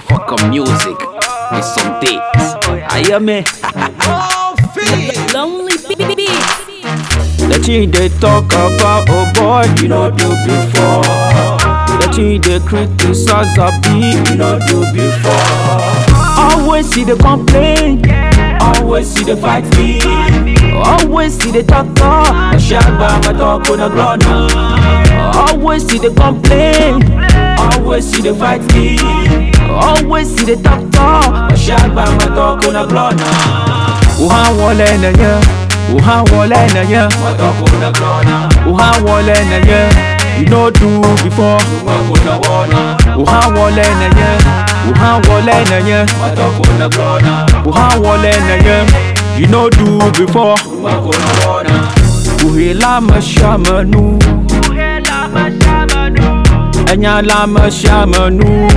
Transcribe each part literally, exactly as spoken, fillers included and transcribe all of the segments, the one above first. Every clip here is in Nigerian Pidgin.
motherfucker music. It's some things. I hear me. Lonely beats. The thing they talk about, oh boy, you know do before. The thing they criticize a beat, you know do before. Always see the complaint, always see the fight me. Always see the talk talk, I shall buy my talk on the ground. Always see the complaint, always see the fight me. Always see the talk talk, I shall buy my talk on the ground. Uha wole na ya, uha wole na ya, my talk on the ground. Uha wole na ya, you know do before. Uha wole na ya, uha wole na ya, my talk on the ground. Uha wole na ya. You know do before. Uhela mashamanu, enya la mashamanu.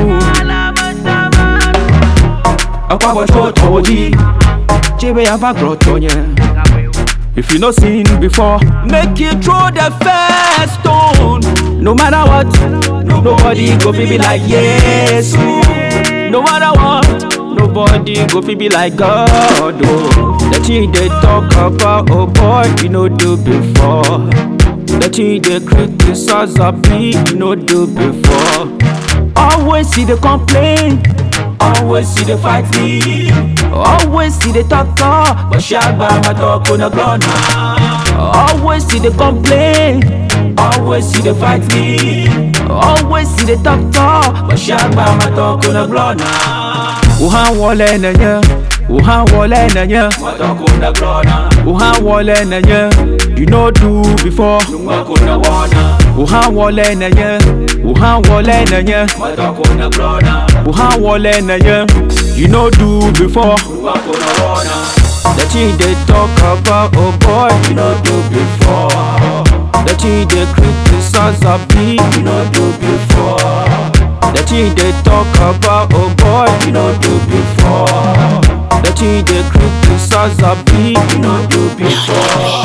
Akwa chotoji, chebe yava grotonye. If you no seen before, make it throw the first stone. No matter what, nobody go be like yes. No matter what, nobody go fi be like God. Oh. The thing they talk about, oh boy, you know do before. The thing they criticize a beat, you know do before. Always see the complaint, always see the fight me. Always see the talk talk, but shall buy my talk on the ground. Always see the complaint, always see the fight me. Always see the talk talk, but shall buy my talk on the ground. Uha wole na ya, uha wole na ya, my talk on the ground. Uha wole na ya, you know do before. Uha wole na ya, uha wole na ya, my talk on the ground. Uha wole na ya, you know do before. The thing they talk about, oh boy, you know do before. The thing they criticize a beat, you know do before. The thing they talk about, oh boy, you know do before. The thing they criticize a beat, you know do before.